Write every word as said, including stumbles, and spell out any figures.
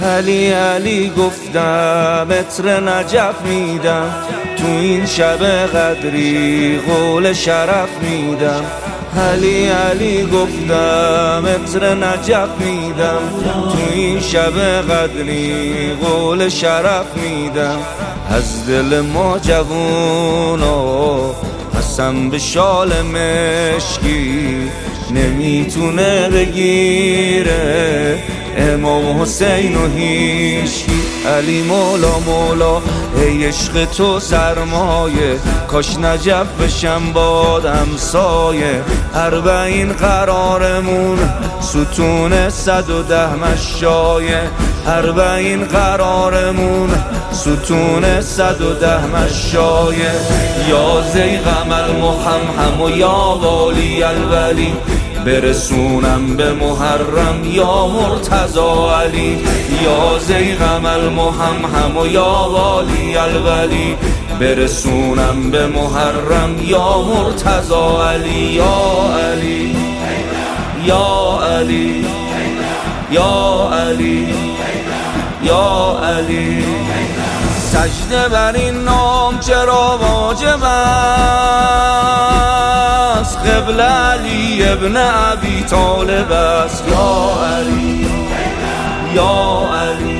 علی علی گفتم عطر نجف میدم، تو این شب قدری قول شرف میدم. علی علی گفتم عطر نجف میدم، تو این شب قدری قول شرف میدم. از دل ما جوونا قسم به شال مشکی نمیتونه بگیره امام حسین و هیشکی. علی مولا مولا ای عشق تو سرمایه، کاش نجف بشم بادم سایه. اربعین قرارمون ستون صد و ده مشایه، اربعین قرارمون ستون صد و ده مشایه. یا زیغم المحمحم و یا والی الولی، برسونم به محرم یا مرتضی علی. یا زیغم المحمحم و یا والی الولی، برسونم به محرم یا مرتضی علی. یا علی یا علی یا علی یا علی. سجده بر این نام چرا واجب است، قبل علی ابن ابی طالب است. یا علی یا علی